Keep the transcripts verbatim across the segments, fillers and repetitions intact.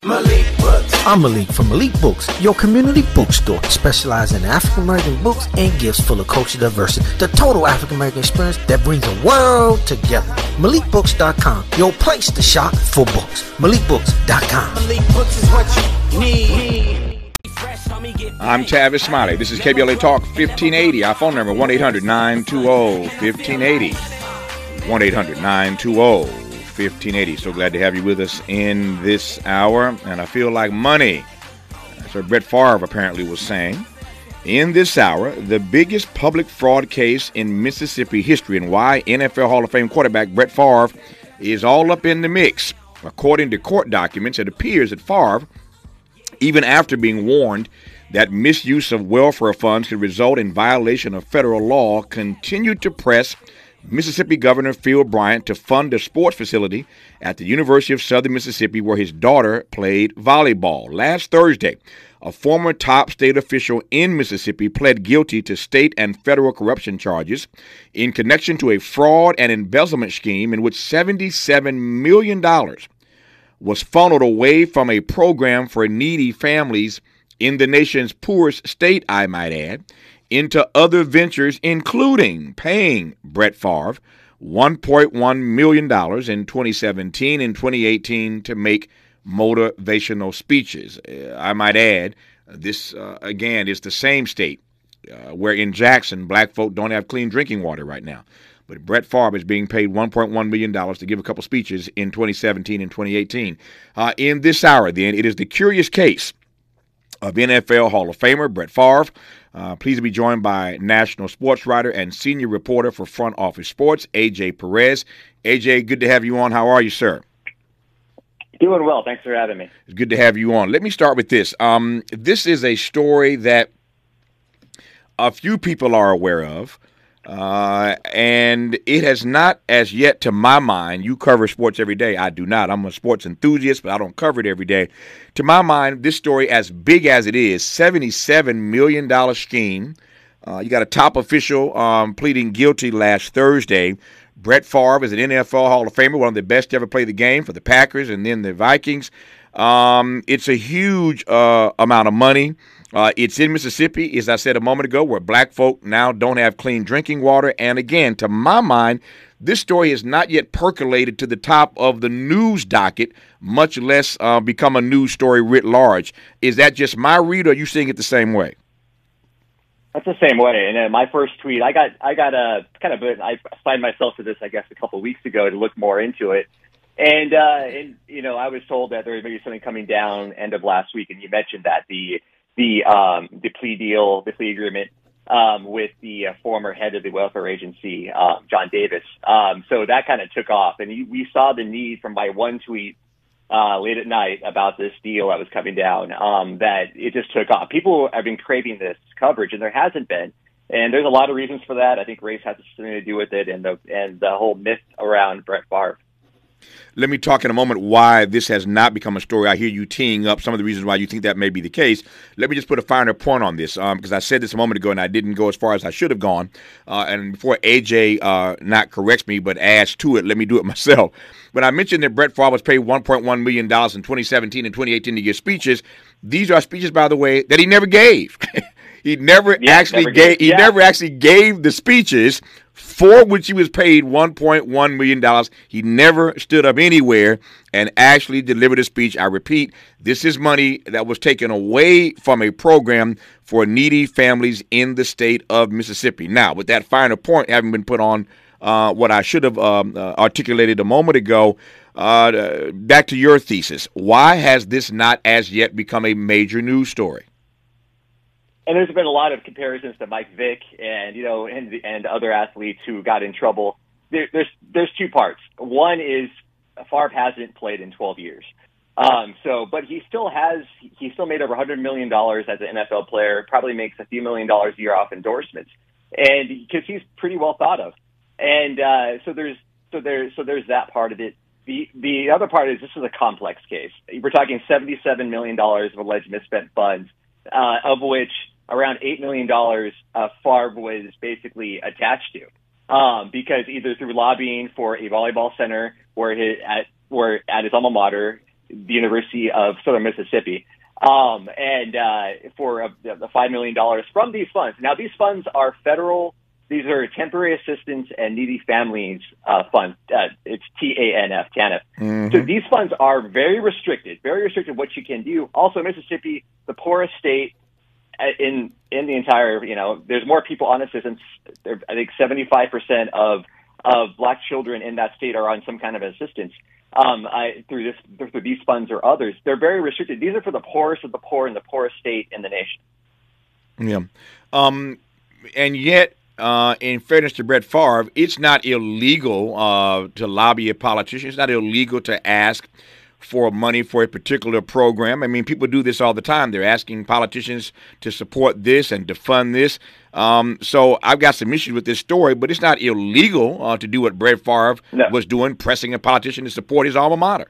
Malik Books. I'm Malik from Malik Books, your community bookstore, specializing in African American books and gifts full of cultural diversity. The total African American experience that brings the world together. Malik Books dot com, your place to shop for books. Malik Books dot com. Malik Books is what you need. I'm Tavis Smiley. This is K B L A Talk fifteen eighty. Our phone number one eight hundred nine two zero fifteen eighty. one eight hundred nine two zero fifteen eighty. So glad to have you with us in this hour. And I feel like money. That's what Brett Favre apparently was saying. In this hour, the biggest public fraud case in Mississippi history and why N F L Hall of Fame quarterback Brett Favre is all up in the mix. According to court documents, it appears that Favre, even after being warned that misuse of welfare funds could result in violation of federal law, continued to press Mississippi Governor Phil Bryant to fund a sports facility at the University of Southern Mississippi where his daughter played volleyball. Last Thursday, a former top state official in Mississippi pled guilty to state and federal corruption charges in connection to a fraud and embezzlement scheme in which seventy-seven million dollars was funneled away from a program for needy families in the nation's poorest state, I might add, into other ventures, including paying Brett Favre one point one million dollars in twenty seventeen and twenty eighteen to make motivational speeches. Uh, I might add, this, uh, again, is the same state uh, where in Jackson, black folk don't have clean drinking water right now. But Brett Favre is being paid one point one million dollars to give a couple speeches in twenty seventeen and twenty eighteen. Uh, in this hour, then, it is the curious case of N F L Hall of Famer Brett Favre. Uh, pleased to be joined by national sports writer and senior reporter for Front Office Sports, A J Perez. A J, good to have you on. How are you, sir? Doing well. Thanks for having me. It's good to have you on. Let me start with this. Um, this is a story that a few people are aware of. Uh, and it has not as yet, to my mind, you cover sports every day. I do not. I'm a sports enthusiast, but I don't cover it every day. To my mind, this story, as big as it is, seventy-seven million dollars scheme. Uh, you got a top official um, pleading guilty last Thursday. Brett Favre is an N F L Hall of Famer, one of the best to ever play the game for the Packers and then the Vikings. Um, it's a huge uh, amount of money. Uh, it's in Mississippi, as I said a moment ago, where black folk now don't have clean drinking water. And again, to my mind, this story has not yet percolated to the top of the news docket, much less uh, become a news story writ large. Is that just my read, or are you seeing it the same way? That's the same way. And uh, my first tweet, I got, I got a kind of, a, I assigned myself to this, I guess, a couple of weeks ago to look more into it. And, uh, and, you know, I was told that there was maybe something coming down end of last week. And you mentioned that the, the, um, the plea deal, the plea agreement, um, with the uh, former head of the welfare agency, uh, John Davis. Um, so that kind of took off, and you, we saw the need from my one tweet, uh, late at night about this deal that was coming down, um, that it just took off. People have been craving this coverage, and there hasn't been. And there's a lot of reasons for that. I think race has something to do with it, and the, and the whole myth around Brett Favre. Let me talk in a moment why this has not become a story. I hear you teeing up some of the reasons why you think that may be the case. Let me just put a finer point on this, um, because I said this a moment ago and I didn't go as far as I should have gone. Uh, and before A J uh, not corrects me but adds to it, let me do it myself. When I mentioned that Brett Favre was paid one point one million dollars in twenty seventeen and twenty eighteen to give speeches, these are speeches, by the way, that he never gave. he never yeah, actually never gave. He yeah. never actually gave the speeches for which he was paid one point one million dollars. He never stood up anywhere and actually delivered a speech. I repeat, this is money that was taken away from a program for needy families in the state of Mississippi. Now, with that finer point having been put on uh, what I should have um, uh, articulated a moment ago, uh, back to your thesis. Why has this not as yet become a major news story? And there's been a lot of comparisons to Mike Vick and, you know, and, and other athletes who got in trouble. There, there's, there's two parts. One is Favre hasn't played in twelve years. Um, so, but he still has, he still made over one hundred million dollars as an N F L player, probably makes a few million dollars a year off endorsements. And because he's pretty well thought of. And, uh, so there's, so there's, so there's that part of it. The, the other part is this is a complex case. We're talking seventy-seven million dollars of alleged misspent funds, uh, of which around eight million dollars uh, Favre was basically attached to, um, because either through lobbying for a volleyball center or his, at, or at his alma mater, the University of Southern Mississippi, um, and uh, for uh, the five million dollars from these funds. Now, these funds are federal. These are temporary assistance and needy families uh, funds. Uh, it's T A N F, TANF. Mm-hmm. So these funds are very restricted, very restricted what you can do. Also, Mississippi, the poorest state in in the entire, you know, there's more people on assistance. There, I think seventy-five percent of of black children in that state are on some kind of assistance um, I, through this through these funds or others. They're very restricted. These are for the poorest of the poor in the poorest state in the nation. Yeah, um, and yet. Uh, in fairness to Brett Favre, it's not illegal uh, to lobby a politician. It's not illegal to ask for money for a particular program. I mean, people do this all the time. They're asking politicians to support this and to fund this. Um, so I've got some issues with this story, but it's not illegal uh, to do what Brett Favre no. was doing, pressing a politician to support his alma mater.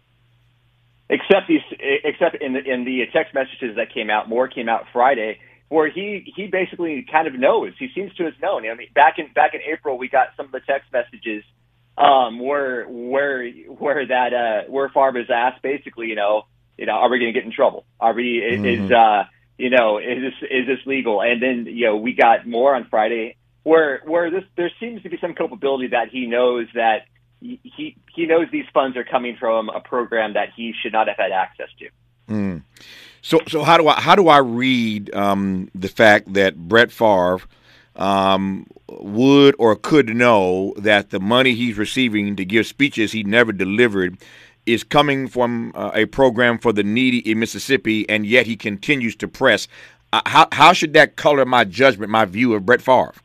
Except these, except in the in the text messages that came out, more came out Friday. Where he, he basically kind of knows. He seems to have known. I mean, back in back in April, we got some of the text messages um, where where where that uh, where Favre is asked basically, you know, you know, are we going to get in trouble? Are we mm-hmm. is uh, you know is this is this legal? And then you know we got more on Friday where where this there seems to be some culpability that he knows that he he knows these funds are coming from a program that he should not have had access to. Mm. So, so how do I how do I read um, the fact that Brett Favre um, would or could know that the money he's receiving to give speeches he never delivered is coming from uh, a program for the needy in Mississippi, and yet he continues to press? Uh, how how should that color my judgment, my view of Brett Favre?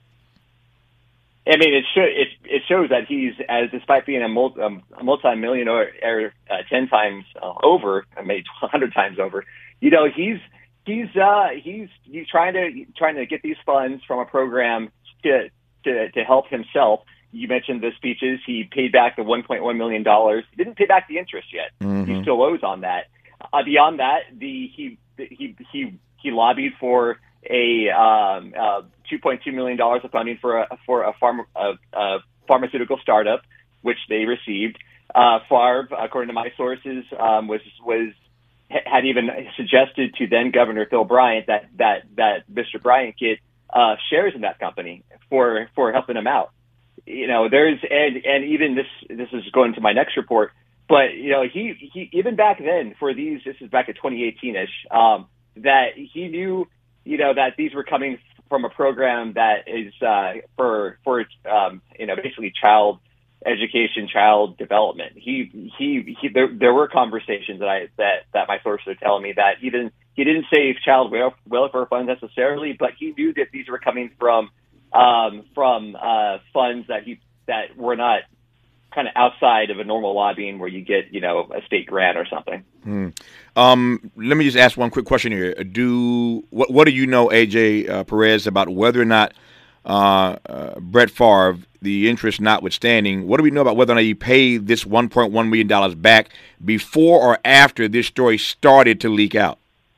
I mean, it should it it shows that he's, as despite being a multi um, a multi-millionaire uh, ten times uh, over, maybe a hundred times over. You know, he's he's uh, he's he's trying to trying to get these funds from a program to to to help himself. You mentioned the speeches. He paid back the one point one million dollars. He didn't pay back the interest yet. Mm-hmm. He still owes on that. Uh, beyond that, the he he he he lobbied for a um, uh, two point two million dollars of funding for a for a, pharma, a, a pharmaceutical startup, which they received. Uh, Favre, according to my sources, um, was was. had even suggested to then Governor Phil Bryant that that that Mister Bryant get uh, shares in that company for for helping him out. You know, there's and and even this this is going to my next report, but you know he he even back then for these this is back at twenty eighteen ish um, that he knew you know that these were coming from a program that is uh, for for um, you know basically child education, child development. He, he, he there, there were conversations that I, that, that my sources are telling me that even, he didn't say child welfare funds necessarily, but he knew that these were coming from, um, from, uh, funds that he, that were not kind of outside of a normal lobbying where you get, you know, a state grant or something. Hmm. Um, let me just ask one quick question here. Do, what, what do you know, A J uh, Perez, about whether or not, uh, uh, Brett Favre, the interest notwithstanding, what do we know about whether or not he paid this one point one million dollars back before or after this story started to leak out?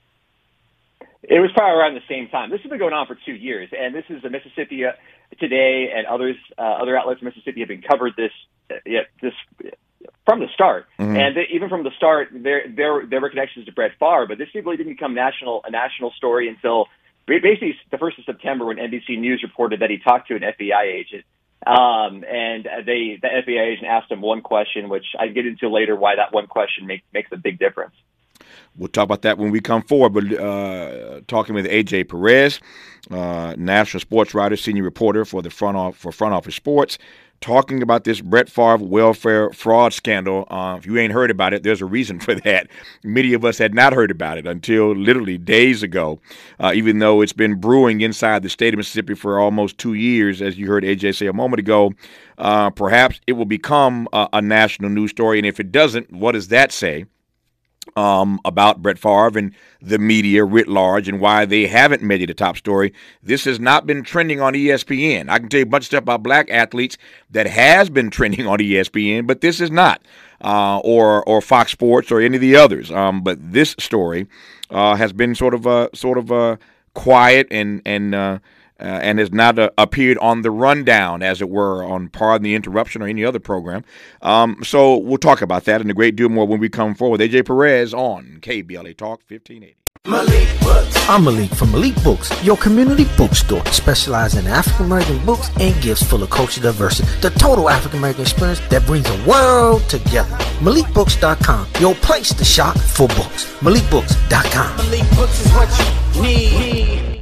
It was probably around the same time. This has been going on for two years, and this is the Mississippi uh, Today and others, uh, other outlets in Mississippi have been covered this, uh, yeah, this from the start. Mm-hmm. And they, even from the start, there there there were connections to Brett Favre, but this really didn't become national a national story until basically the first of September when N B C News reported that he talked to an F B I agent. Um, and they, the F B I agent asked him one question, which I get into later why that one question make, makes a big difference. We'll talk about that when we come forward, but uh, talking with A J Perez, uh, national sports writer, senior reporter for the front off, for Front Office Sports, talking about this Brett Favre welfare fraud scandal. Uh, if you ain't heard about it, there's a reason for that. Many of us had not heard about it until literally days ago, uh, even though it's been brewing inside the state of Mississippi for almost two years, as you heard A J say a moment ago. Uh, perhaps it will become a, a national news story, and if it doesn't, what does that say um, about Brett Favre and the media writ large and why they haven't made it a top story? This has not been trending on E S P N. I can tell you a bunch of stuff about black athletes that has been trending on E S P N, but this is not, uh, or or Fox Sports or any of the others. Um, but this story uh, has been sort of a sort of a quiet and and uh, uh, and has not uh, appeared on the rundown, as it were, on Pardon the Interruption or any other program. Um, so we'll talk about that and a great deal more when we come forward. A J Perez on K B L A Talk fifteen eighty. Malik Books. I'm Malik from Malik Books, your community bookstore, specializing in African American books and gifts full of cultural diversity. The total African American experience that brings the world together. Malik Books dot com, your place to shop for books. Malik Books dot com. Malik Books is what you need.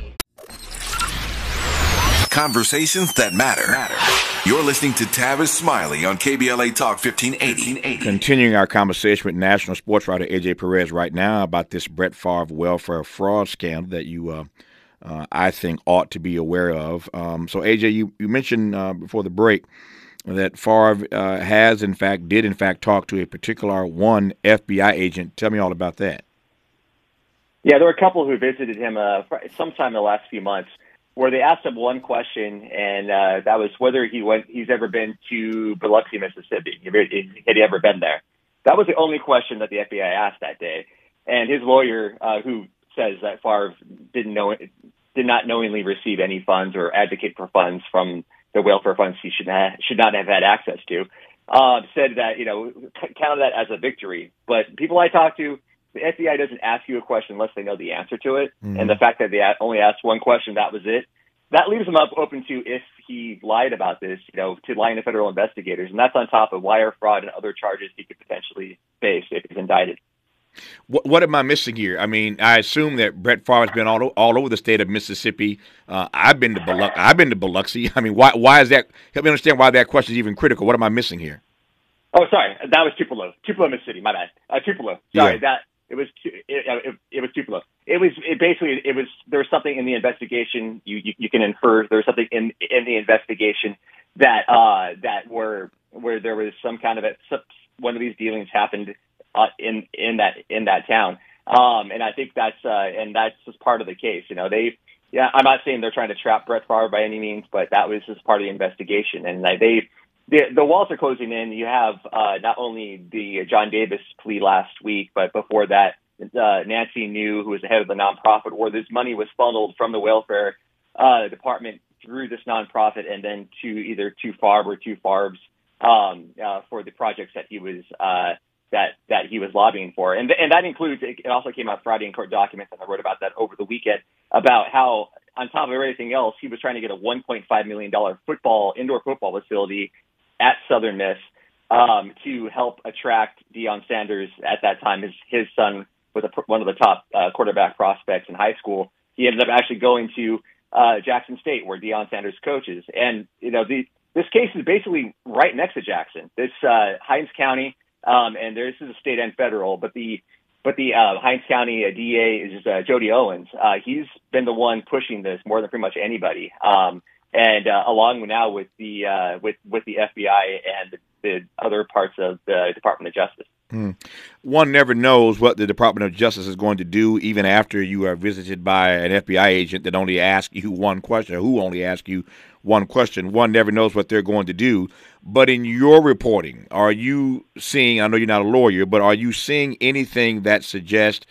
Conversations that matter. matter. You're listening to Tavis Smiley on K B L A Talk fifteen eighty. Continuing our conversation with national sports writer A J Perez right now about this Brett Favre welfare fraud scandal that you, uh, uh, I think, ought to be aware of. Um, so, A J, you, you mentioned uh, before the break that Favre uh, has, in fact, did, in fact, talk to a particular one F B I agent. Tell me all about that. Yeah, there were a couple who visited him uh, sometime in the last few months, where they asked him one question, and uh, that was whether he went, he's ever been to Biloxi, Mississippi. Had he ever been there? That was the only question that the F B I asked that day. And his lawyer, uh, who says that Favre didn't know, did not knowingly receive any funds or advocate for funds from the welfare funds he should ha- should not have had access to, uh, said that, you know, counted that as a victory. But people I talked to, the F B I doesn't ask you a question unless they know the answer to it. Mm-hmm. And the fact that they only asked one question, that was it. That leaves them up open to, if he lied about this, you know, to lying to federal investigators. And that's on top of wire fraud and other charges he could potentially face if he's indicted. What, what am I missing here? I mean, I assume that Brett Favre has been all, all over the state of Mississippi. Uh, I've been to Biloxi. I've been to Biloxi. I mean, why why is that? Help me understand why that question is even critical. What am I missing here? Oh, sorry. That was Tupelo. Tupelo, Mississippi. My bad. Uh, Tupelo. Sorry. Yeah. That. It was it, it, it was Tupelo. It was it basically it was there was something in the investigation. You you, you can infer there was something in in the investigation that uh, that were where there was some kind of a, one of these dealings happened uh, in in that in that town. Um, and I think that's uh, and that's just part of the case. You know, they yeah. I'm not saying they're trying to trap Brett Favre by any means, but that was just part of the investigation. And they. The, the walls are closing in. You have uh, not only the John Davis plea last week, but before that, uh, Nancy New, who was the head of the nonprofit, where this money was funneled from the welfare uh, department through this nonprofit and then to either to Favre or to Farb's um, uh, for the projects that he was uh, that that he was lobbying for, and and that includes. It also came out Friday in court documents, and I wrote about that over the weekend about how, on top of everything else, he was trying to get a one point five million dollars football indoor football facility at Southern Miss um, to help attract Deion Sanders. At that time, his his son was a, one of the top uh, quarterback prospects in high school. He ended up actually going to uh, Jackson State, where Deion Sanders coaches. And you know, the this case is basically right next to Jackson. This uh, Hinds County, um, and this is a state and federal, but the but the uh, Hinds County uh, D A is uh, Jody Owens. Uh, he's been the one pushing this more than pretty much anybody. Um, And uh, along now with the uh, with with the F B I and the, the other parts of the Department of Justice. Mm. One never knows what the Department of Justice is going to do, even after you are visited by an F B I agent that only asks you one question, or who only asks you one question. One never knows what they're going to do. But in your reporting, are you seeing? I know you're not a lawyer, but are you seeing anything that suggests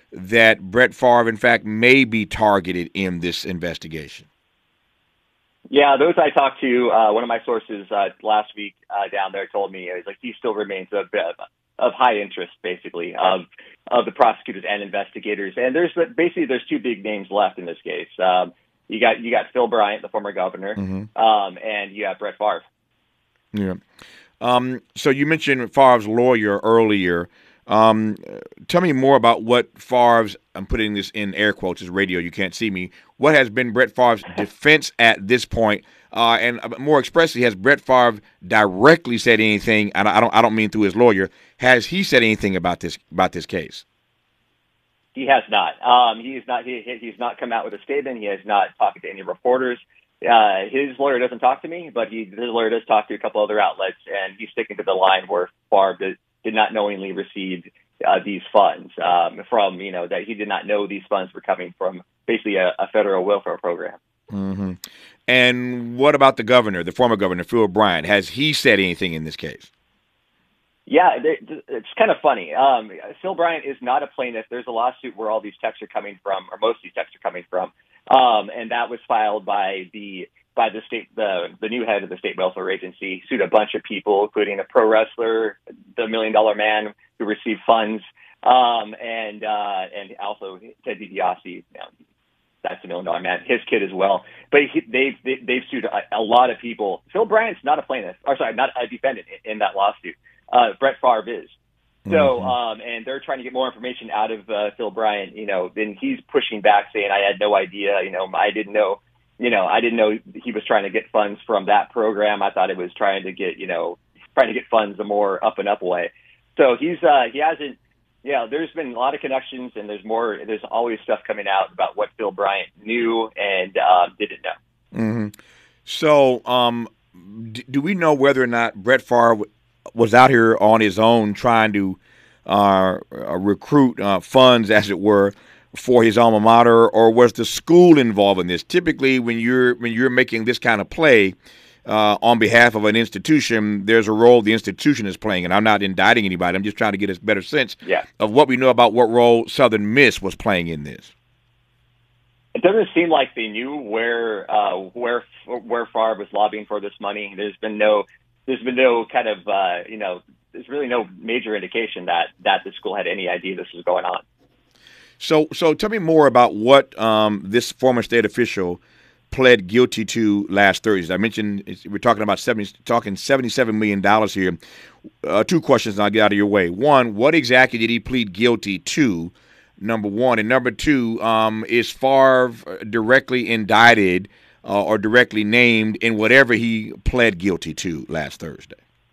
that Brett Favre, in fact, may be targeted in this investigation? Yeah, those I talked to, uh, one of my sources uh, last week uh, down there told me, he's like, he still remains of, of high interest, basically, of of the prosecutors and investigators. And there's basically there's two big names left in this case. Um, you got you got Phil Bryant, the former governor, mm-hmm. um, and you have Brett Favre. Yeah. Um, so you mentioned Favre's lawyer earlier. Um, tell me more about what Favre's, I'm putting this in air quotes, as radio, you can't see me. What has been Brett Favre's defense at this point? Uh, and more expressly, has Brett Favre directly said anything, and I don't I don't mean through his lawyer, has he said anything about this about this case? He has not. Um, he's not he, he's not come out with a statement. He has not talked to any reporters. Uh, his lawyer doesn't talk to me, but he, his lawyer does talk to a couple other outlets, and he's sticking to the line where Favre did, did not knowingly receive uh, these funds um, from, you know, that he did not know these funds were coming from basically a, a federal welfare program. Mm-hmm. And what about the governor, the former governor, Phil Bryant? Has he said anything in this case? Yeah, it's kind of funny. Um, Phil Bryant is not a plaintiff. There's a lawsuit where all these texts are coming from, or most of these texts are coming from. Um, and that was filed by the by the state the the new head of the state welfare agency. Sued a bunch of people, including a pro wrestler, the Million Dollar Man, who received funds, um, and uh, and also Ted DiBiase. You know, that's the Million Dollar Man, his kid as well. But he, they've they, they've sued a, a lot of people. Phil Bryant's not a plaintiff, or sorry, not a defendant in, in that lawsuit. Uh, Brett Favre is. So, mm-hmm. um, and they're trying to get more information out of uh, Phil Bryant. You know, then he's pushing back, saying, "I had no idea. You know, I didn't know. You know, I didn't know he was trying to get funds from that program. I thought it was trying to get, you know, trying to get funds a more up and up way." So he's uh, he hasn't. Yeah, there's been a lot of connections, and there's more. There's always stuff coming out about what Phil Bryant knew and uh, didn't know. Mm-hmm. So, um, d- do we know whether or not Brett Favre was out here on his own trying to uh, recruit uh, funds, as it were, for his alma mater, or was the school involved in this? Typically, when you're when you're making this kind of play uh, on behalf of an institution, there's a role the institution is playing, and I'm not indicting anybody. I'm just trying to get a better sense yeah. of what we know about what role Southern Miss was playing in this. It doesn't seem like they knew where uh, where where Favre was lobbying for this money. There's been no there's been no kind of uh, you know there's really no major indication that that the school had any idea this was going on. So so tell me more about what um, this former state official pled guilty to last Thursday. I mentioned we're talking about seventy talking seventy-seven million dollars here. Uh, two questions, and I'll get out of your way. One, what exactly did he plead guilty to? Number one. And number two, um, is Favre directly indicted uh, or directly named in whatever he pled guilty to last Thursday?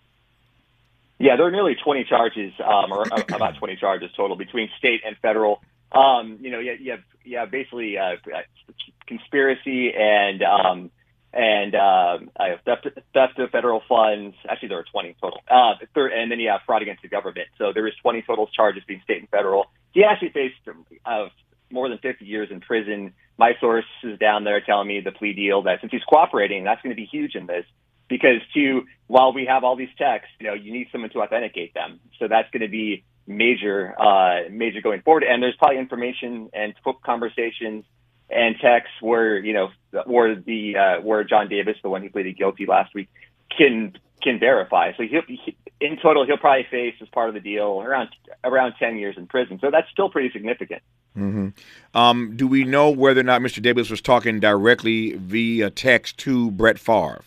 Yeah, there are nearly twenty charges, um, or about twenty charges total between state and federal. Um, you know, you, you have, you have basically uh, conspiracy and um, and uh, theft, theft of federal funds. Actually, there are twenty total. Uh, and then you have fraud against the government. So there is twenty total charges being state and federal. He actually faced uh, more than fifty years in prison. My sources down there telling me the plea deal that since he's cooperating, that's going to be huge in this. Because to while we have all these texts, you know, you need someone to authenticate them. So that's going to be major, uh, major going forward. And there's probably information and conversations and texts where you know where the uh, where John Davis, the one who pleaded guilty last week, can can verify. So he'll, he, in total, he'll probably face as part of the deal around around ten years in prison. So that's still pretty significant. Mm-hmm. Um, do we know whether or not Mister Davis was talking directly via text to Brett Favre?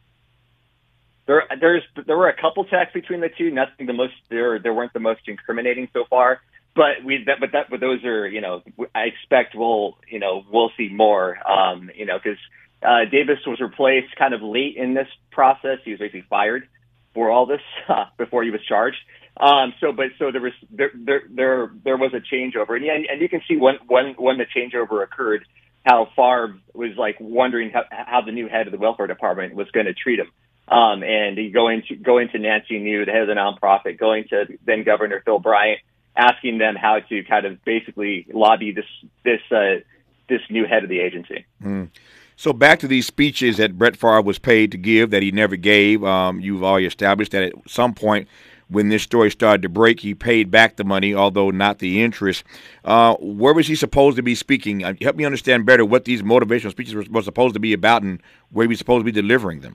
There, there's, there were a couple texts between the two. Nothing the most, there, there weren't the most incriminating so far. But we, that, but that, but those are, you know, I expect we'll, you know, we'll see more. Um, you know, because uh, Davis was replaced kind of late in this process. He was basically fired for all this uh, before he was charged. Um, so, but so there was there there there, there was a changeover, and, and and you can see when when when the changeover occurred, how Favre was like wondering how, how the new head of the welfare department was going to treat him. Um, and he going to going to Nancy New, the head of the nonprofit, going to then Governor Phil Bryant, asking them how to kind of basically lobby this this uh, this new head of the agency. Mm. So back to these speeches that Brett Favre was paid to give that he never gave. Um, you've already established that at some point when this story started to break, he paid back the money, although not the interest. Uh, where was he supposed to be speaking? Uh, help me understand better what these motivational speeches were, were supposed to be about and where he was supposed to be delivering them.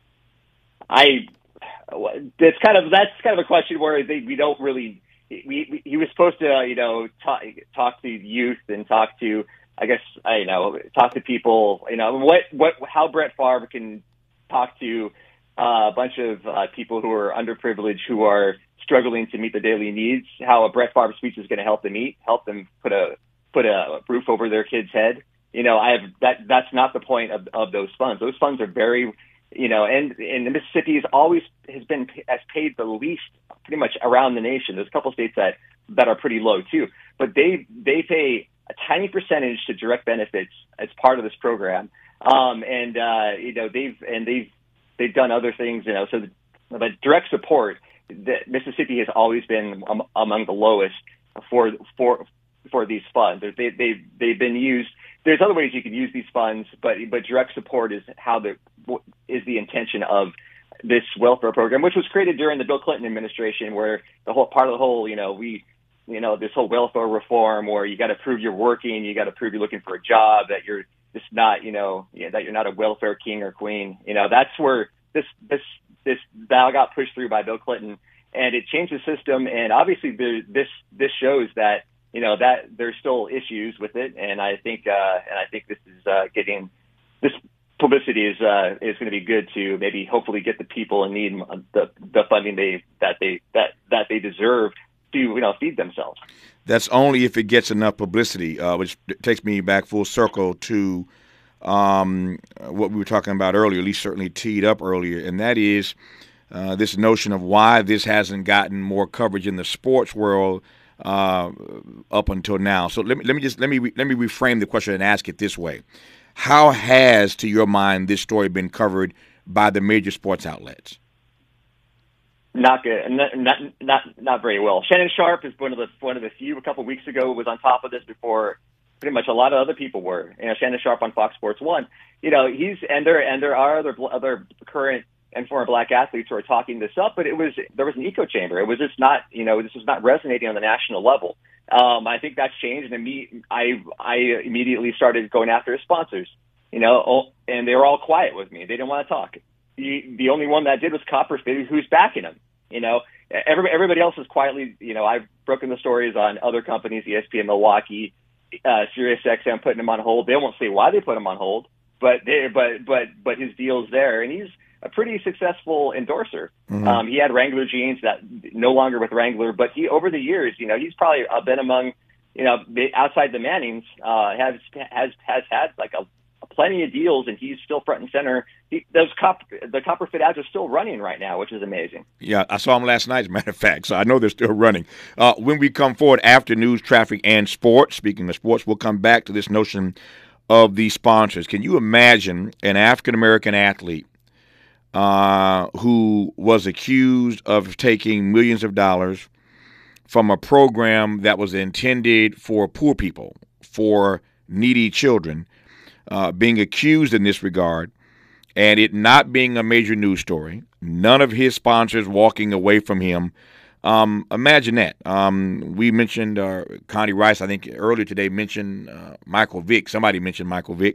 I, it's kind of, that's kind of a question where they, we don't really, we, we, he was supposed to, you know, talk, talk to youth and talk to, I guess, I you know, talk to people, you know, what, what, how Brett Favre can talk to uh, a bunch of uh, people who are underprivileged, who are struggling to meet the daily needs, how a Brett Favre speech is going to help them eat, help them put a, put a roof over their kid's head. You know, I have, that, that's not the point of, of those funds. Those funds are very, you know, and, and Mississippi has always has been has paid the least pretty much around the nation. There's a couple states that, that are pretty low too, but they they pay a tiny percentage to direct benefits as part of this program. Um, and uh, you know they've and they've they've done other things. You know, so the, the direct support that Mississippi has always been um, among the lowest for for for these funds. They they they've been used. There's other ways you can use these funds, but but direct support is how the is the intention of this welfare program, which was created during the Bill Clinton administration, where the whole part of the whole, you know, we, you know, this whole welfare reform where you got to prove you're working, you got to prove you're looking for a job, that you're just not, you know, you know, that you're not a welfare king or queen. You know, that's where this this this that got pushed through by Bill Clinton, and it changed the system. And obviously, there, this this shows that, you know, that there's still issues with it. And I think uh, and I think this is uh, getting this publicity is uh, is going to be good to maybe hopefully get the people in need the the funding they that they that that they deserve to, you know, feed themselves. That's only if it gets enough publicity, uh, which takes me back full circle to um, what we were talking about earlier, at least certainly teed up earlier, and that is uh, this notion of why this hasn't gotten more coverage in the sports world uh, up until now. So let me let me just let me let me reframe the question and ask it this way: how has, to your mind, this story been covered by the major sports outlets? Not good, not, not not not very well. Shannon Sharp is one of the one of the few. A couple of weeks ago, was on top of this before pretty much a lot of other people were. You know, Shannon Sharp on Fox Sports One. You know, he's and there and there are other other current and former black athletes who are talking this up, but it was there was an echo chamber. It was just not, you know, this was not resonating on the national level. Um, I think that's changed, and me, I I immediately started going after his sponsors. You know, and they were all quiet with me. They didn't want to talk. The, the only one that did was Copperfit, who's backing him. You know, every, everybody else is quietly, you know, I've broken the stories on other companies, E S P N Milwaukee, uh, Sirius X M putting him on hold. They won't say why they put him on hold, but they, but, but, but his deal's there, and he's a pretty successful endorser. Mm-hmm. Um, he had Wrangler jeans that no longer with Wrangler, but he, over the years, you know, he's probably been among, you know, outside the Mannings, uh, has, has, has had like a, plenty of deals, and he's still front and center. He, those cop, the Copperfit ads are still running right now, which is amazing. Yeah, I saw them last night, as a matter of fact, so I know they're still running. Uh, when we come forward after news, traffic, and sports, speaking of sports, we'll come back to this notion of the sponsors. Can you imagine an African-American athlete uh, who was accused of taking millions of dollars from a program that was intended for poor people, for needy children, Uh, being accused in this regard, and it not being a major news story, none of his sponsors walking away from him? Um, imagine that. Um, we mentioned uh, Connie Rice, I think earlier today, mentioned uh, Michael Vick. Somebody mentioned Michael Vick.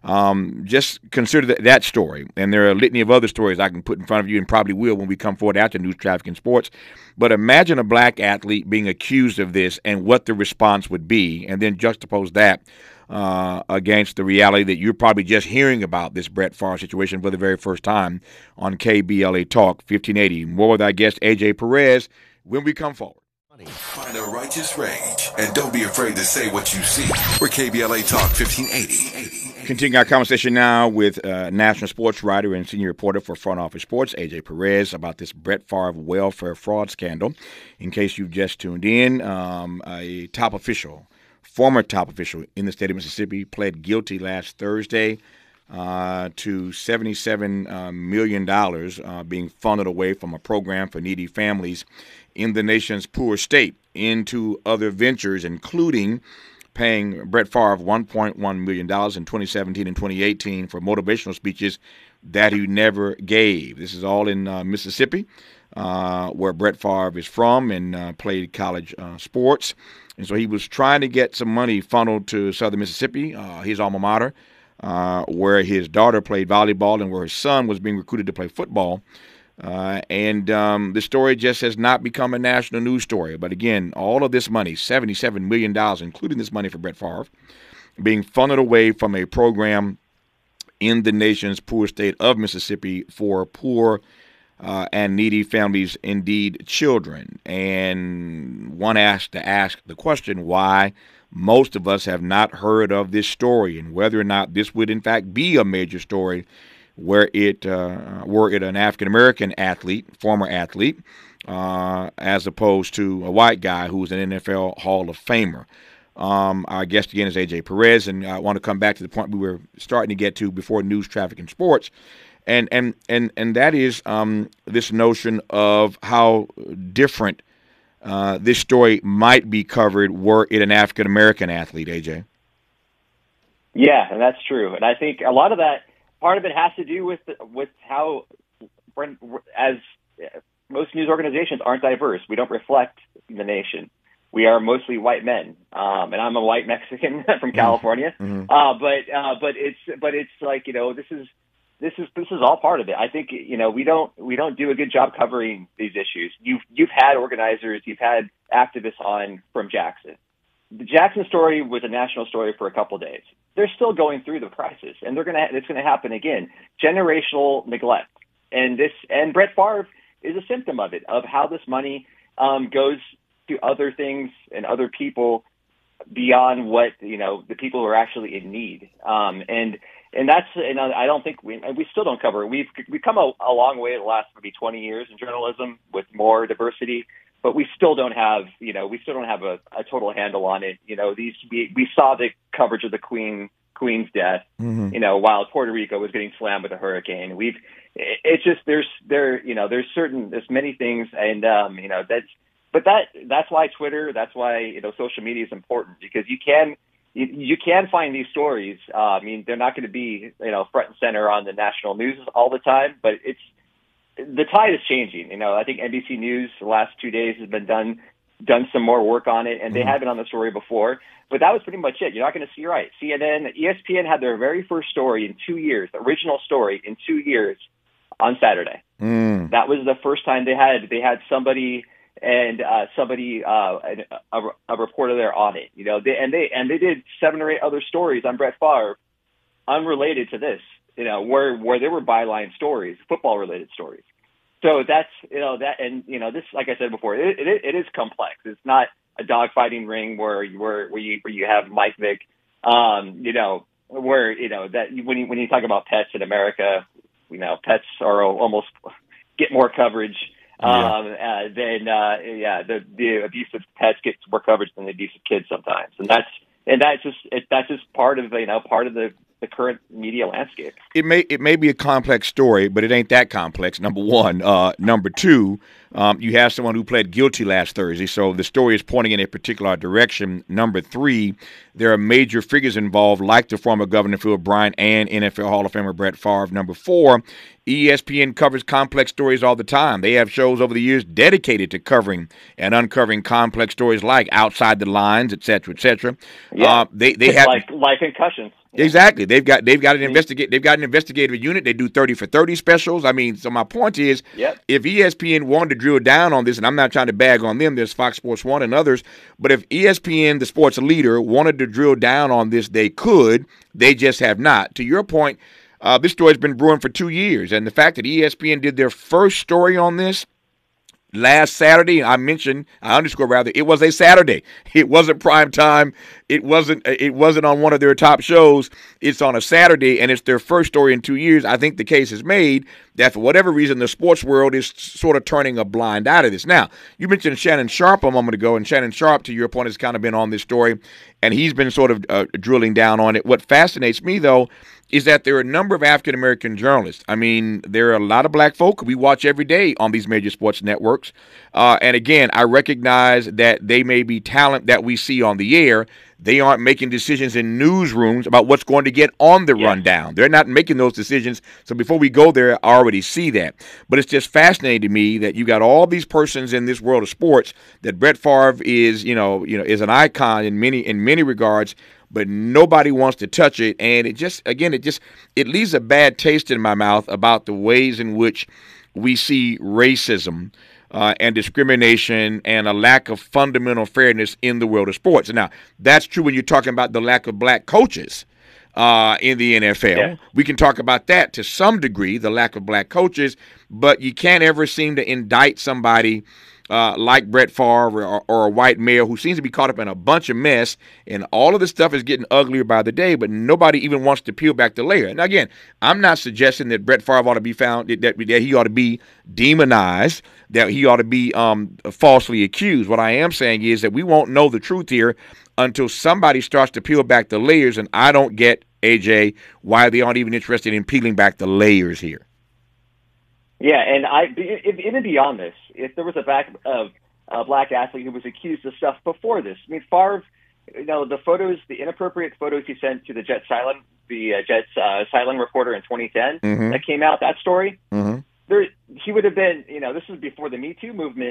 Um, just consider that, that story. And there are a litany of other stories I can put in front of you, and probably will when we come forward after news, traffic, and sports. But imagine a black athlete being accused of this and what the response would be, and then juxtapose that Uh, against the reality that you're probably just hearing about this Brett Favre situation for the very first time on K B L A Talk fifteen eighty. More with our guest, A J Perez, when we come forward. Find a righteous rage, and don't be afraid to say what you see. We're K B L A Talk fifteen eighty. Continuing our conversation now with uh, national sports writer and senior reporter for Front Office Sports, A J Perez, about this Brett Favre welfare fraud scandal. In case you've just tuned in, um, a top official former top official in the state of Mississippi pled guilty last Thursday uh, to seventy-seven uh, million dollars uh, being funneled away from a program for needy families in the nation's poor state into other ventures, including paying Brett Favre one point one million dollars in twenty seventeen and twenty eighteen for motivational speeches that he never gave. This is all in uh, Mississippi, uh, where Brett Favre is from and uh, played college uh, sports. And so he was trying to get some money funneled to Southern Mississippi, uh, his alma mater, uh, where his daughter played volleyball and where his son was being recruited to play football. Uh, and um, the story just has not become a national news story. But again, all of this money, seventy-seven million dollars, including this money for Brett Favre, being funneled away from a program in the nation's poor state of Mississippi for poor Uh, and needy families, indeed children. And one has to ask the question why most of us have not heard of this story, and whether or not this would in fact be a major story where it uh, were it an African-American athlete, former athlete, uh, as opposed to a white guy who's an N F L Hall of Famer. Um, our guest again is A J Perez, and I want to come back to the point we were starting to get to before news, traffic, and sports. And and and and that is um, this notion of how different uh, this story might be covered were it an African American athlete. A J. Yeah, and that's true. And I think a lot of that, part of it has to do with with how, as most news organizations aren't diverse, we don't reflect the nation. we are mostly white men, um, and I'm a white Mexican from California. Mm-hmm. Uh, but uh, but it's but it's like you know this is this is this is all part of it. I think you know we don't we don't do a good job covering these issues. You've you've had organizers, you've had activists on from Jackson. The Jackson story was a national story for a couple of days. They're still going through the crisis, and they're gonna it's gonna happen again. Generational neglect, and this and Brett Favre is a symptom of it, of how this money um, goes to other things and other people beyond what, you know, the people who are actually in need. Um, and, and that's, and I don't think we, we still don't cover it. We've, we've come a, a long way the last maybe twenty years in journalism with more diversity, but we still don't have, you know, we still don't have a, a total handle on it. You know, these, we, we saw the coverage of the Queen, Queen's death, mm-hmm. you know, while Puerto Rico was getting slammed with a hurricane. We've, it, it's just, there's, there, you know, there's certain, there's many things. And, um, you know, that's, But that that's why Twitter, that's why you know social media is important, because you can you, you can find these stories. Uh, I mean, they're not going to be you know front and center on the national news all the time, but it's the tide is changing. You know, I think N B C News the last two days has been done done some more work on it, and they mm-hmm. have been on the story before. But that was pretty much it. You're not going to see right. C N N, E S P N had their very first story in two years, the original story in two years on Saturday. Mm. That was the first time they had they had somebody. And uh, somebody, uh, a, a reporter there on it, you know, they, and they and they did seven or eight other stories on Brett Favre, unrelated to this, you know, where where there were byline stories, football related stories. So that's you know that, and you know this, like I said before, it, it, it is complex. It's not a dogfighting ring where you where, where you where you have Mike Vick, um, you know, where you know that when you when you talk about pets in America, you know, pets are almost get more coverage. Yeah. Um, uh, then, uh, yeah, the, the abusive pets get more coverage than the abusive kids sometimes. And that's, and that's just, it, that's just part of, you know, part of the, the current media landscape. It may, it may be a complex story, but it ain't that complex. Number one, uh, number two, um, you have someone who pled guilty last Thursday. So the story is pointing in a particular direction. Number three, there are major figures involved, like the former Governor Phil Bryant and N F L Hall of Famer Brett Favre. Number four, E S P N covers complex stories all the time. They have shows over the years dedicated to covering and uncovering complex stories like Outside the Lines, et cetera, et cetera. Yeah, uh, they they have like like concussions. Yeah. Exactly. They've got they've got an investigate they've got an investigative unit. They do thirty for thirty specials. I mean, so my point is, yep. if E S P N wanted to drill down on this, and I'm not trying to bag on them, there's Fox Sports One and others, but if E S P N, the sports leader, wanted to drill down on this, they could. They just have not. To your point, uh, this story's been brewing for two years, and the fact that E S P N did their first story on this last Saturday, I mentioned, I underscore rather, it was a Saturday. It wasn't prime time. It wasn't it wasn't on one of their top shows. It's on a Saturday, and it's their first story in two years. I think the case is made that for whatever reason, the sports world is sort of turning a blind eye to this. Now, you mentioned Shannon Sharpe a moment ago, and Shannon Sharpe, to your point, has kind of been on this story, and he's been sort of uh, drilling down on it. What fascinates me, though, is that there are a number of African-American journalists. I mean, there are a lot of black folk we watch every day on these major sports networks. Uh, and again, I recognize that they may be talent that we see on the air. They aren't making decisions in newsrooms about what's going to get on the yeah. rundown. They're not making those decisions. So before we go there, I already see that. But it's just fascinating to me that you got all these persons in this world of sports, that Brett Favre is, you know, you know, is an icon in many in many regards, but nobody wants to touch it. And it just, again, it just, it leaves a bad taste in my mouth about the ways in which we see racism uh, and discrimination and a lack of fundamental fairness in the world of sports. Now, that's true when you're talking about the lack of black coaches uh, in the N F L. Yeah. We can talk about that to some degree, the lack of black coaches, but you can't ever seem to indict somebody Uh, like Brett Favre or, or a white male who seems to be caught up in a bunch of mess, and all of this stuff is getting uglier by the day, but nobody even wants to peel back the layer. Now, again, I'm not suggesting that Brett Favre ought to be found, that, that, that he ought to be demonized, that he ought to be um, falsely accused. What I am saying is that we won't know the truth here until somebody starts to peel back the layers, and I don't get, A J, why they aren't even interested in peeling back the layers here. Yeah, and I if, even beyond this, if there was a back of a black athlete who was accused of stuff before this, I mean, Favre, you know, the photos, the inappropriate photos he sent to the Jet Silent, the uh, Jets uh, Silent reporter in twenty ten mm-hmm. that came out, that story, mm-hmm. there he would have been, you know, this was before the Me Too movement.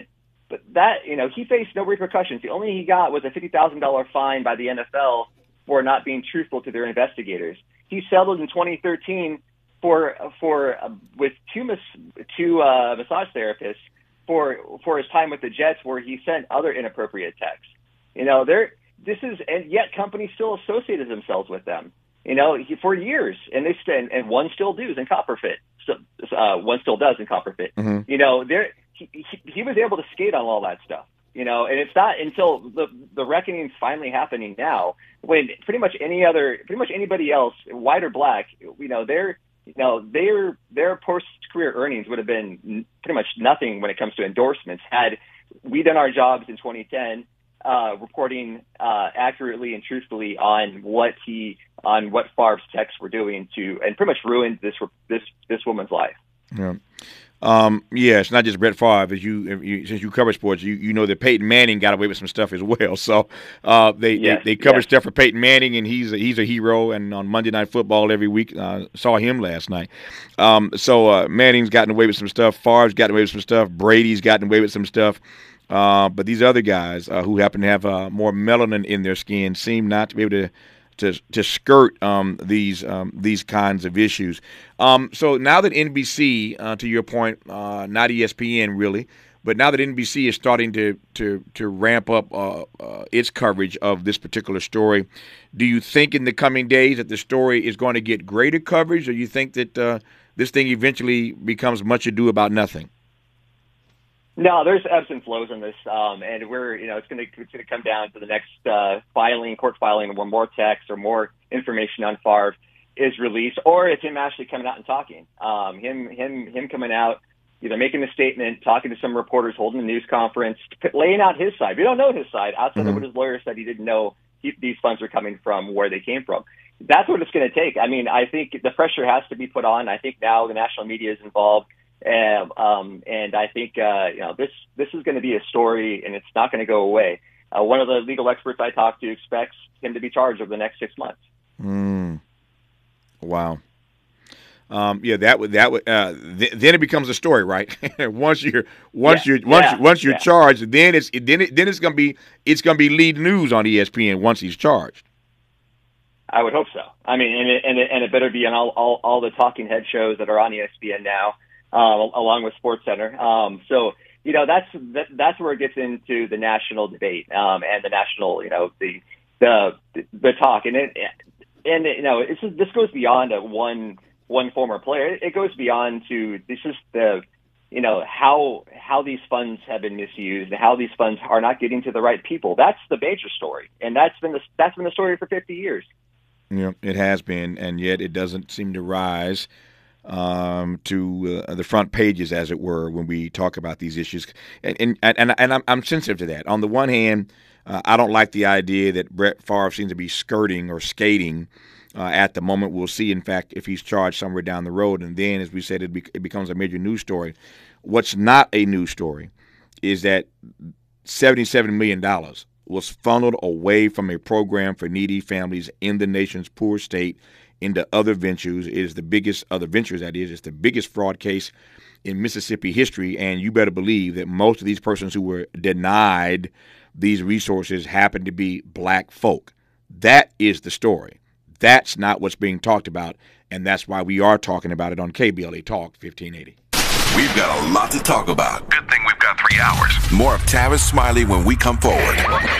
but that, you know, he faced no repercussions. The only thing he got was a fifty thousand dollars fine by the N F L for not being truthful to their investigators. He settled in twenty thirteen for for uh, with two mas- two uh, massage therapists for for his time with the Jets, where he sent other inappropriate texts. You know, there this is, and yet companies still associated themselves with them. You know, he, for years, and they stand, and one still does in Copperfit. So uh, one still does in Copperfit. Mm-hmm. You know, there he, he he was able to skate on all that stuff. You know, and it's not until the the reckoning is finally happening now, when pretty much any other, pretty much anybody else, white or black, you know, their you know their their post career earnings would have been pretty much nothing when it comes to endorsements had we done our jobs in twenty ten. Uh, reporting uh, accurately and truthfully on what he on what Favre's texts were doing to, and pretty much ruined this this this woman's life. Yeah, um, yeah. It's not just Brett Favre. As you, if you since you cover sports, you, you know that Peyton Manning got away with some stuff as well. So uh, they, yes, they they cover yes. stuff for Peyton Manning, and he's a, he's a hero. And on Monday Night Football every week, uh, saw him last night. Um, so uh, Manning's gotten away with some stuff. Favre's gotten away with some stuff. Brady's gotten away with some stuff. Uh, but these other guys uh, who happen to have uh, more melanin in their skin seem not to be able to to, to skirt um, these um, these kinds of issues. Um, so now that N B C, uh, to your point, uh, not E S P N really, but now that N B C is starting to to to ramp up uh, uh, its coverage of this particular story, do you think in the coming days that the story is going to get greater coverage, or you think that uh, this thing eventually becomes much ado about nothing? No, there's ebbs and flows in this, um, and we're, you know, it's going to it's going to come down to the next uh, filing, court filing, where more text or more information on Favre is released, or it's him actually coming out and talking. Um, him, him, him coming out, either making a statement, talking to some reporters, holding a news conference, laying out his side. We don't know his side outside mm-hmm. of what his lawyer said. He didn't know he, these funds were coming from, where they came from. That's what it's going to take. I mean, I think the pressure has to be put on. I think now the national media is involved. And, um, and I think, uh, you know, this, this is going to be a story, and it's not going to go away. Uh, one of the legal experts I talked to expects him to be charged over the next six months. Mm. Wow. Um, yeah, that would, that would, uh, th- then it becomes a story, right? once you're, once yeah. you're, once, yeah. once you're yeah. charged, then it's, then it, then it's going to be, it's going to be lead news on E S P N once he's charged. I would hope so. I mean, and it, and it, and it better be on all, all, all the talking head shows that are on E S P N now. Uh, along with SportsCenter. Um, so, you know, that's, that, that's where it gets into the national debate, um, and the national, you know, the, the, the talk. And it, and, you know, it's just, this goes beyond a one, one former player. It, it goes beyond to, this is the, you know, how, how these funds have been misused and how these funds are not getting to the right people. That's the major story. And that's been the, that's been the story for fifty years. Yeah, it has been. And yet it doesn't seem to rise um, to uh, the front pages, as it were, when we talk about these issues. And and, and, and I'm, I'm sensitive to that. On the one hand, uh, I don't like the idea that Brett Favre seems to be skirting or skating uh, at the moment. We'll see, in fact, if he's charged somewhere down the road. And then, as we said, it, be, it becomes a major news story. What's not a news story is that seventy-seven million dollars was funneled away from a program for needy families in the nation's poor state into other ventures. It is the biggest other ventures, that is. It's the biggest fraud case in Mississippi history, and you better believe that most of these persons who were denied these resources happen to be black folk. That is the story. That's not what's being talked about, and that's why we are talking about it on K B L A Talk fifteen eighty. We've got a lot to talk about. Good thing we've got three hours. More of Tavis Smiley when we come forward.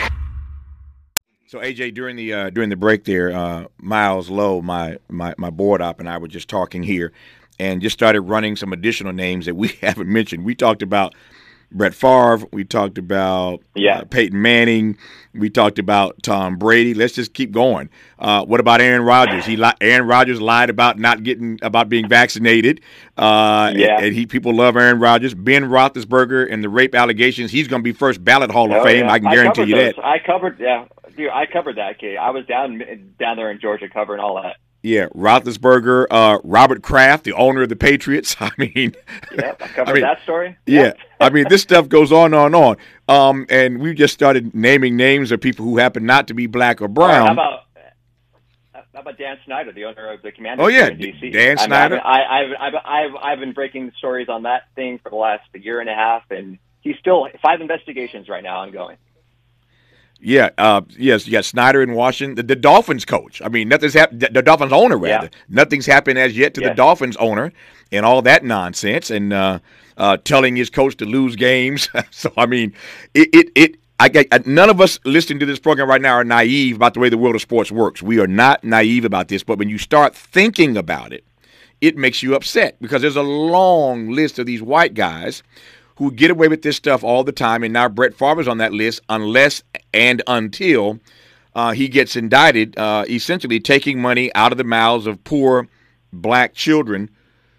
So A J, during the uh, during the break there, uh, Miles Lowe, my, my my board op, and I were just talking here, and just started running some additional names that we haven't mentioned. We talked about Brett Favre, we talked about yeah. uh, Peyton Manning, we talked about Tom Brady. Let's just keep going. Uh, what about Aaron Rodgers? He li- Aaron Rodgers lied about not getting about being vaccinated. Uh, yeah. and, and he people love Aaron Rodgers. Ben Roethlisberger and the rape allegations. He's going to be first ballot Hall of oh, Fame. Yeah. I can guarantee I you those. that. I covered yeah. Dude, I covered that, Kate. I was down down there in Georgia covering all that. Yeah, Roethlisberger, uh, Robert Kraft, the owner of the Patriots. I mean, yep, I covered I mean, that story. Yeah, Yep. I mean, this stuff goes on and on and on. Um, and we just started naming names of people who happen not to be black or brown. Or how about how about Dan Snyder, the owner of the Commanders? Oh yeah, in D C? Dan I mean, Snyder. I, I've, I've I've I've been breaking stories on that thing for the last year and a half, and he's still five investigations right now ongoing. Yeah, uh, yes, you got Snyder in Washington, the, the Dolphins coach. I mean, nothing's happened. The, the Dolphins owner, rather, yeah. nothing's happened as yet to yes. the Dolphins owner, and all that nonsense, and uh, uh, telling his coach to lose games. So, I mean, it, it, it. I get none of us listening to this program right now are naive about the way the world of sports works. We are not naive about this, but when you start thinking about it, it makes you upset because there's a long list of these white guys who get away with this stuff all the time, and now Brett Favre's on that list unless and until uh, he gets indicted, uh, essentially taking money out of the mouths of poor black children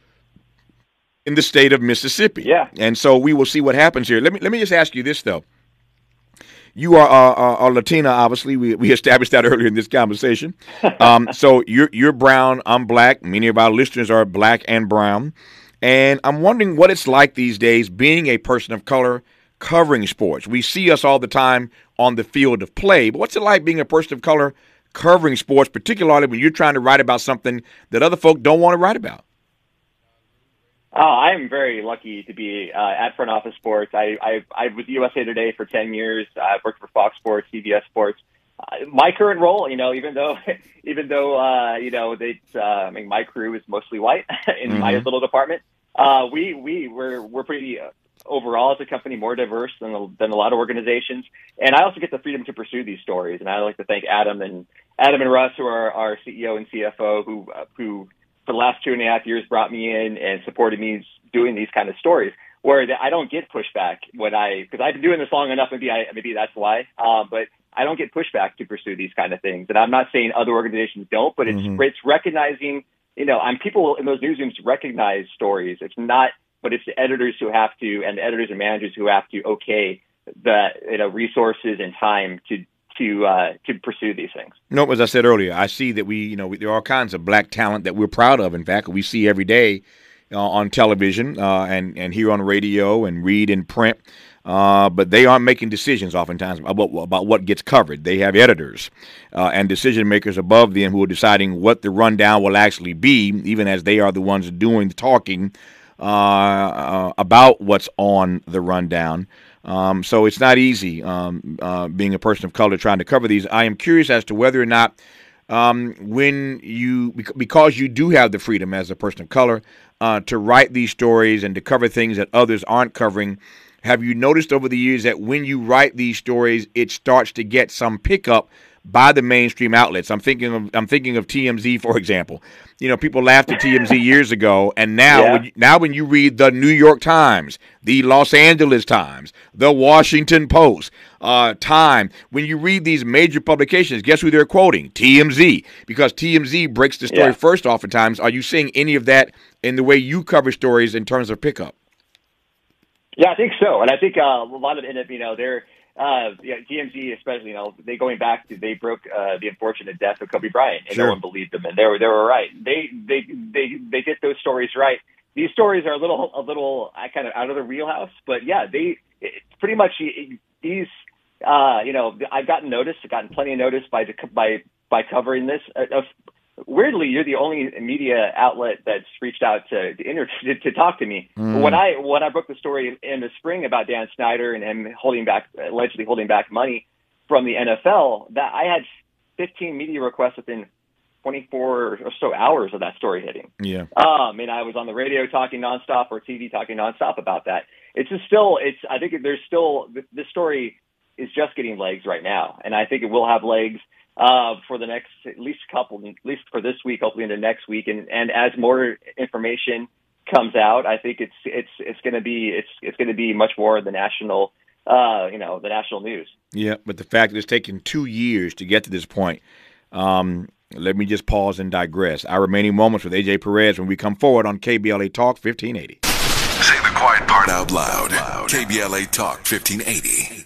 in the state of Mississippi. Yeah. And so we will see what happens here. Let me let me just ask you this, though. You are uh, a Latina, obviously. We we established that earlier in this conversation. Um, so you're you're brown, I'm black. Many of our listeners are black and brown. And I'm wondering what it's like these days being a person of color covering sports. We see us all the time on the field of play, but what's it like being a person of color covering sports, particularly when you're trying to write about something that other folk don't want to write about? Oh, I am very lucky to be uh, at Front Office Sports. I, I, I was U S A Today for ten years. I've worked for Fox Sports, C B S Sports. Uh, my current role, you know, even though, even though, uh, you know, they, uh, I mean, my crew is mostly white in mm-hmm. my little department. Uh, we, we, we're, we're pretty, uh, overall as a company, more diverse than, than a lot of organizations. And I also get the freedom to pursue these stories. And I'd like to thank Adam and Adam and Russ, who are our C E O and C F O, who, uh, who for the last two and a half years brought me in and supported me doing these kind of stories where I don't get pushback when I, because I've been doing this long enough, maybe I, maybe that's why. Uh, but I don't get pushback to pursue these kind of things. And I'm not saying other organizations don't, but it's, mm-hmm. it's recognizing, you know, I'm people in those newsrooms recognize stories. It's not, but it's the editors who have to, and the editors and managers who have to okay the, you know, resources and time to, to, uh, to pursue these things. No, as I said earlier, I see that we, you know, we, there are all kinds of black talent that we're proud of. In fact, we see every day uh, on television uh, and, and here on radio and read in print. Uh, but they aren't making decisions oftentimes about, about what gets covered. They have editors uh, and decision makers above them who are deciding what the rundown will actually be, even as they are the ones doing the talking uh, uh, about what's on the rundown. Um, so it's not easy um, uh, being a person of color trying to cover these. I am curious as to whether or not um, when you, because you do have the freedom as a person of color uh, to write these stories and to cover things that others aren't covering, have you noticed over the years that when you write these stories, it starts to get some pickup by the mainstream outlets? I'm thinking of I'm thinking of T M Z, for example. You know, people laughed at T M Z years ago, and now yeah. when you, now when you read the New York Times, the Los Angeles Times, the Washington Post, uh, Time, when you read these major publications, guess who they're quoting? T M Z, because T M Z breaks the story yeah. first oftentimes. Are you seeing any of that in the way you cover stories in terms of pickup? Yeah, I think so. And I think uh, a lot of it, you know, they're, uh, yeah, T M Z especially, you know, they going back to, they broke uh, the unfortunate death of Kobe Bryant, and sure. no one believed them, and they were, they were right. They, they, they, they get those stories right. These stories are a little, a little uh, kind of out of the wheelhouse, but yeah, they, it's pretty much these, uh, you know, I've gotten noticed, I've gotten plenty of notice by, the, by, by covering this. Uh, Weirdly, you're the only media outlet that's reached out to to, inter- to, to talk to me. Mm. When I when I broke the story in the spring about Dan Snyder and him holding back, allegedly holding back money from the N F L, that I had fifteen media requests within twenty-four or so hours of that story hitting. Yeah. Um, and I was on the radio talking nonstop or T V talking nonstop about that. It's just still, it's. I think there's still this story is just getting legs right now, and I think it will have legs. Uh, for the next, at least couple, at least for this week, hopefully into next week. And, and as more information comes out, I think it's, it's, it's going to be, it's, it's going to be much more the national, uh, you know, the national news. Yeah. But the fact that it's taken two years to get to this point, um, let me just pause and digress. Our remaining moments with A J Perez when we come forward on K B L A Talk fifteen eighty. Say the quiet part out loud. K B L A Talk fifteen eighty.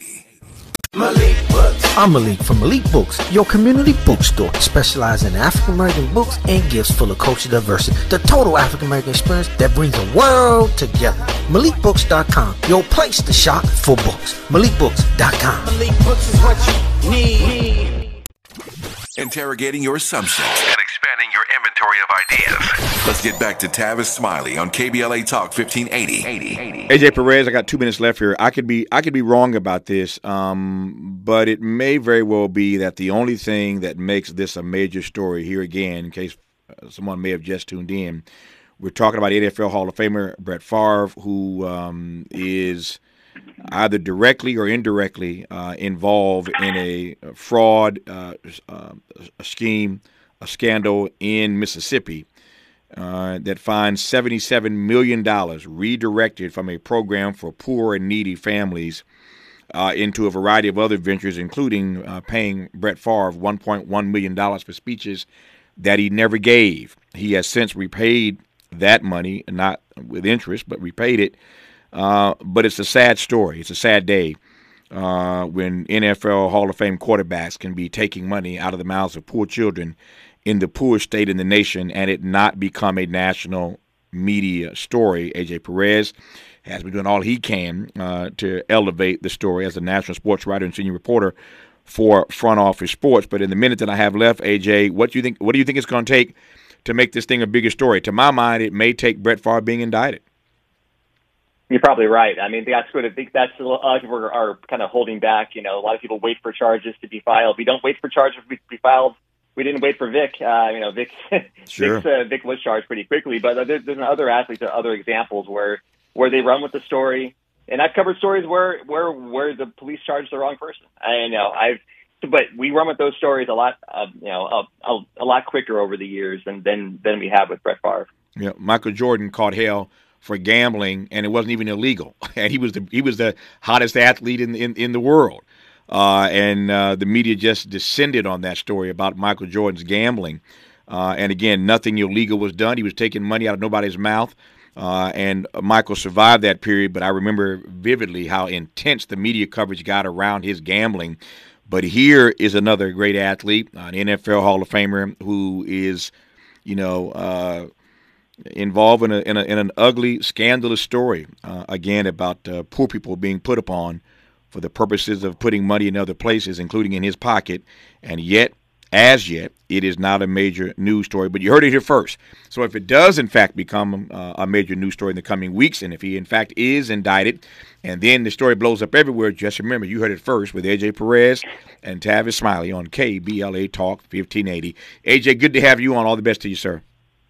Malik Books. I'm Malik from Malik Books, your community bookstore, specializing in African American books and gifts full of cultural diversity. The total African American experience that brings the world together. Malik Books dot com, your place to shop for books. Malik Books dot com. Malik Books is what you need. Interrogating your assumptions and expanding your inventory laboratory of ideas. Let's get back to Tavis Smiley on K B L A Talk fifteen eighty. A J Perez, I got two minutes left here. I could be I could be wrong about this, um, but it may very well be that the only thing that makes this a major story here again, in case someone may have just tuned in, we're talking about N F L Hall of Famer Brett Favre, who um, is either directly or indirectly uh, involved in a fraud uh, uh, a scheme, a scandal in Mississippi uh, that finds seventy-seven million dollars redirected from a program for poor and needy families uh, into a variety of other ventures, including uh, paying Brett Favre one point one million dollars for speeches that he never gave. He has since repaid that money, not with interest, but repaid it. Uh, but it's a sad story. It's a sad day uh, when N F L Hall of Fame quarterbacks can be taking money out of the mouths of poor children in the poorest state in the nation and it not become a national media story. A J Perez has been doing all he can uh, to elevate the story as a national sports writer and senior reporter for Front Office Sports. But in the minute that I have left, A J, what do you think? What do you think it's going to take to make this thing a bigger story? To my mind, it may take Brett Favre being indicted. You're probably right. I mean, that's what I think. That's a lot of people are, are kind of holding back. You know, a lot of people wait for charges to be filed. We don't wait for charges to be filed. We didn't wait for Vic. Uh, you know, Vic. Sure. Vic's, uh, Vic was charged pretty quickly. But there's, there's other athletes, other examples where where they run with the story. And I've covered stories where where where the police charged the wrong person. I know I've. But we run with those stories a lot, uh, you know, a, a, a lot quicker over the years than than than we have with Brett Favre. Yeah, Michael Jordan caught hell for gambling, and it wasn't even illegal. And he was the he was the hottest athlete in in, in the world. Uh, and uh, the media just descended on that story about Michael Jordan's gambling. Uh, and again, nothing illegal was done. He was taking money out of nobody's mouth. Uh, and Michael survived that period. But I remember vividly how intense the media coverage got around his gambling. But here is another great athlete, an N F L Hall of Famer, who is, you know, uh, involved in, a, in, a, in an ugly, scandalous story, uh, again, about uh, poor people being put upon for the purposes of putting money in other places, including in his pocket. And yet, as yet, it is not a major news story. But you heard it here first. So if it does, in fact, become uh, a major news story in the coming weeks, and if he, in fact, is indicted, and then the story blows up everywhere, just remember, you heard it first with A J Perez and Tavis Smiley on K B L A Talk fifteen eighty. A J, good to have you on. All the best to you, sir.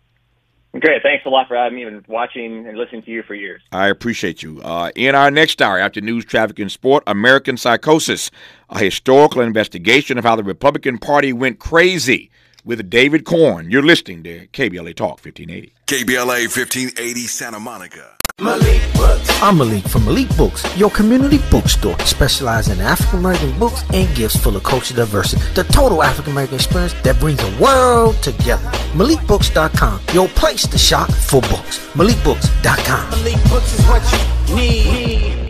Great. Thanks a lot for having me and watching and listening to you for years. I appreciate you. Uh, in our next hour, after news, traffic, and sport, American Psychosis, a historical investigation of how the Republican Party went crazy with David Corn. You're listening to K B L A Talk fifteen eighty. K B L A fifteen eighty Santa Monica. Malik Books. I'm Malik from Malik Books, your community bookstore, specializing in African American books and gifts full of cultural diversity. The total African American experience that brings the world together. Malik Books dot com, your place to shop for books. Malik Books dot com. Malik Books is what you need.